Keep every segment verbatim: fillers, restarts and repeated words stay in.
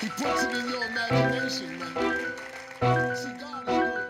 He puts it in your imagination, man. See, God is good.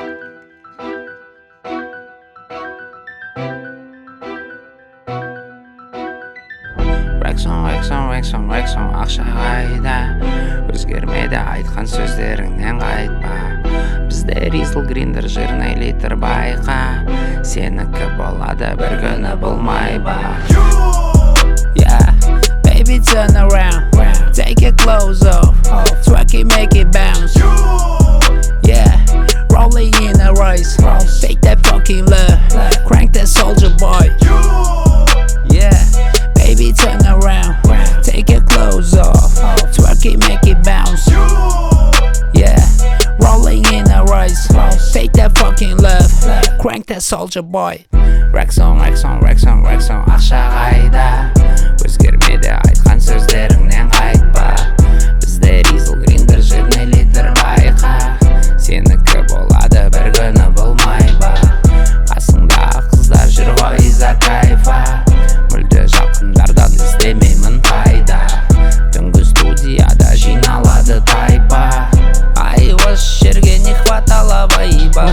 Rexon, Rexon, Rexon, Rexon ақша қайда? Өзгермеді айтқан сөздеріңнен қайтпа. Бізде Ризл Гриндер жирный литр байқа. Сенікі болады бір күні болмай ба. Yeah, baby turn around, take your clothes off, twerk it, make it bounce. Yeah, roll it in a rice, take that fucking love, crank that soldier boy. Yeah, baby turn around, take your clothes off, twerk it, make it bounce. Yeah, rolling in a rice, take that fucking love, crank that soldier boy. Rexon, Rexon, Rexon, Rexon ақша қайда? Өзгермеді айтқан сөздеріңнен қайтпа. Бізде Ризл Гриндер жирный литр байқа. Сенікі болады бір күні болмай ба. Қасыңдағы қыздар жүр ғой из-за кайфа. Мүлде жақындардан іздемеймін пайда. Түнгі студияда жиналады тайпа. Ай, осы жерге не хватало вайба.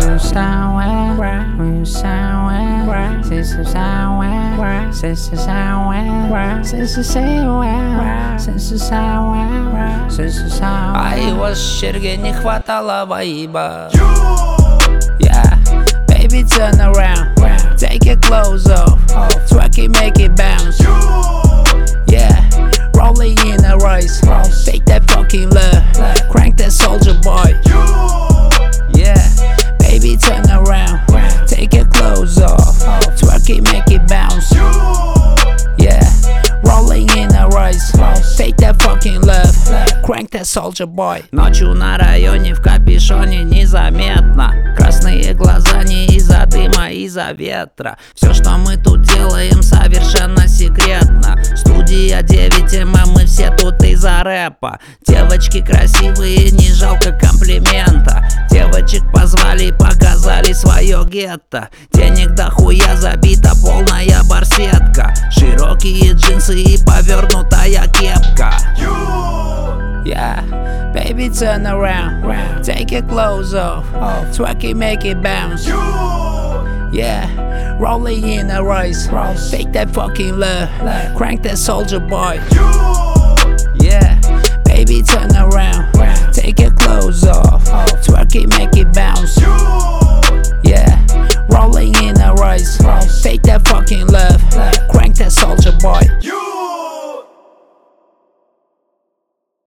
Since somewhere, since somewhere, since somewhere, since somewhere, since somewhere. Ай, осы жерге не хватало вайба. Yeah, baby turn around, take your clothes off, twerk it, make it bounce. Yeah, roll it in a rice, take that fucking love, crank that soldier boy. Yeah, baby turn around, take your clothes off, twerk it, make it bounce. Yeah, rolling in a rice, take that fucking love, crank that soldier boy. Ночью на районе в капюшоне незаметно. Красные глаза не из-за дыма, из-за ветра. Все, что мы тут делаем, совершенно секретно. Студия девять эм эм, мы все тут из-за рэпа. Девочки красивые, не жалко комплимента. Девочек позвали, показали свое гетто. Денег дохуя, забита полная барсетка. Широкие джинсы и повернутая кепка. Yeah, baby turn around, take your clothes off, twerk it, make it bounce. Yeah, roll it in a rice, take that fucking love, crank that soldier boy. Yeah, baby turn around, take your clothes off, twerk it, make it bounce. Yeah, rolling in a rice, take that fucking love, crank that soldier boy.